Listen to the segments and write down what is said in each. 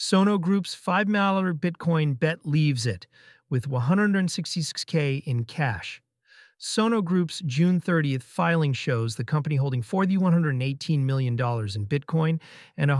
Sono Group's $5 Bitcoin bet leaves it with 166K in cash. Sono Group's June 30th filing shows the company holding $418 million in Bitcoin and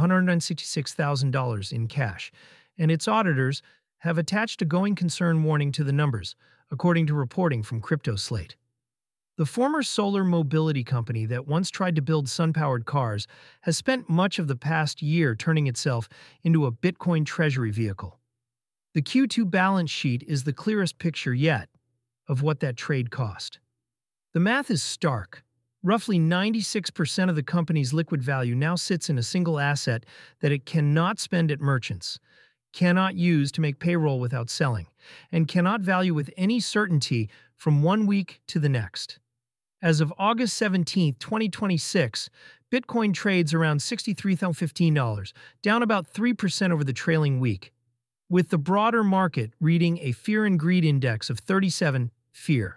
$166,000 in cash, and its auditors have attached a going concern warning to the numbers, according to reporting from CryptoSlate. The former solar mobility company that once tried to build sun-powered cars has spent much of the past year turning itself into a Bitcoin treasury vehicle. The Q2 balance sheet is the clearest picture yet of what that trade cost. The math is stark. Roughly 96% of the company's liquid value now sits in a single asset that it cannot spend at merchants, cannot use to make payroll without selling, and cannot value with any certainty from one week to the next. As of August 17, 2026, Bitcoin trades around $63,015, down about 3% over the trailing week, with the broader market reading a fear and greed index of 37, fear.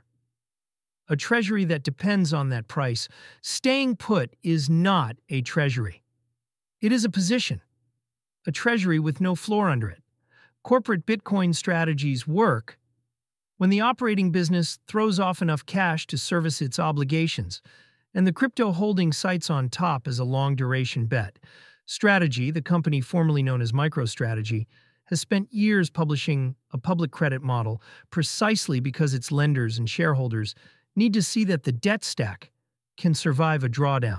A treasury that depends on that price, staying put, is not a treasury. It is a position, a treasury with no floor under it. Corporate Bitcoin strategies work when the operating business throws off enough cash to service its obligations, and the crypto holding sites on top as a long-duration bet. Strategy, the company formerly known as MicroStrategy, has spent years publishing a public credit model precisely because its lenders and shareholders need to see that the debt stack can survive a drawdown.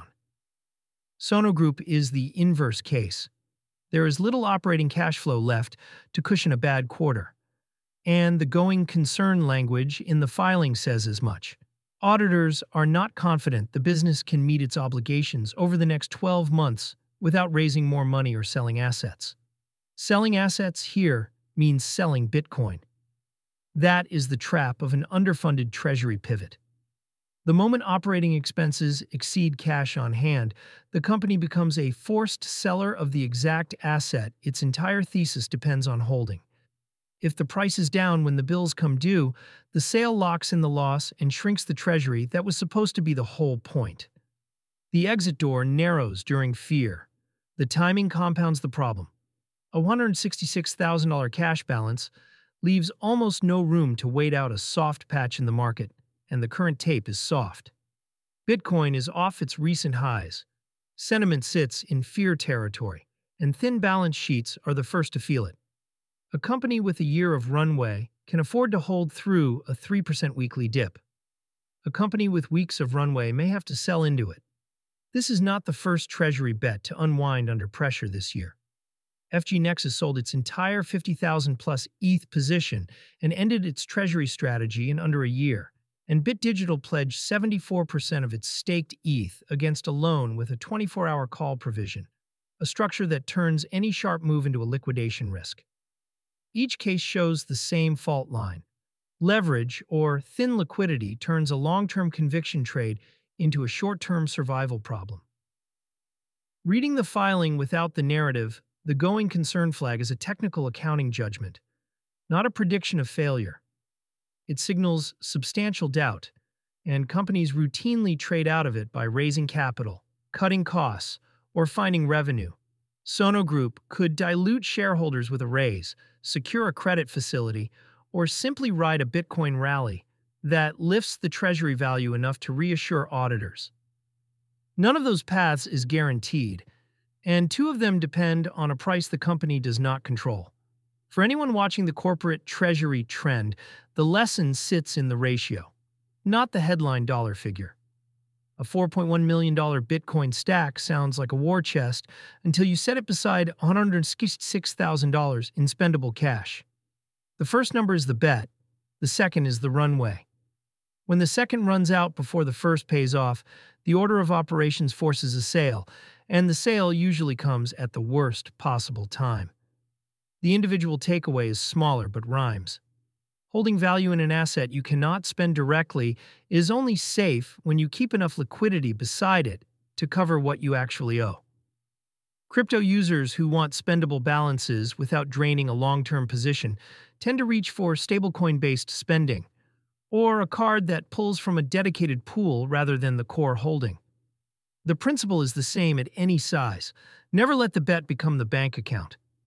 Sono Group is the inverse case. There is little operating cash flow left to cushion a bad quarter, and the going concern language in the filing says as much. Auditors are not confident the business can meet its obligations over the next 12 months without raising more money or selling assets. Selling assets here means selling Bitcoin. That is the trap of an underfunded treasury pivot. The moment operating expenses exceed cash on hand, the company becomes a forced seller of the exact asset its entire thesis depends on holding. If the price is down when the bills come due, the sale locks in the loss and shrinks the treasury that was supposed to be the whole point. The exit door narrows during fear. The timing compounds the problem. A $166,000 cash balance leaves almost no room to wait out a soft patch in the market, and the current tape is soft. Bitcoin is off its recent highs. Sentiment sits in fear territory, and thin balance sheets are the first to feel it. A company with a year of runway can afford to hold through a 3% weekly dip. A company with weeks of runway may have to sell into it. This is not the first treasury bet to unwind under pressure this year. FG Nexus sold its entire 50,000-plus ETH position and ended its treasury strategy in under a year, and BitDigital pledged 74% of its staked ETH against a loan with a 24-hour call provision, a structure that turns any sharp move into a liquidation risk. Each case shows the same fault line. Leverage, or thin liquidity, turns a long-term conviction trade into a short-term survival problem. Reading the filing without the narrative, the going concern flag is a technical accounting judgment, not a prediction of failure. It signals substantial doubt, and companies routinely trade out of it by raising capital, cutting costs, or finding revenue. Sono Group could dilute shareholders with a raise, secure a credit facility, or simply ride a Bitcoin rally that lifts the treasury value enough to reassure auditors. None of those paths is guaranteed, and two of them depend on a price the company does not control. For anyone watching the corporate treasury trend, the lesson sits in the ratio, not the headline dollar figure. A $4.1 million Bitcoin stack sounds like a war chest until you set it beside $166,000 in spendable cash. The first number is the bet, the second is the runway. When the second runs out before the first pays off, the order of operations forces a sale, and the sale usually comes at the worst possible time. The individual takeaway is smaller but rhymes. Holding value in an asset you cannot spend directly is only safe when you keep enough liquidity beside it to cover what you actually owe. Crypto users who want spendable balances without draining a long-term position tend to reach for stablecoin-based spending, or a card that pulls from a dedicated pool rather than the core holding. The principle is the same at any size. Never let the bet become the bank account.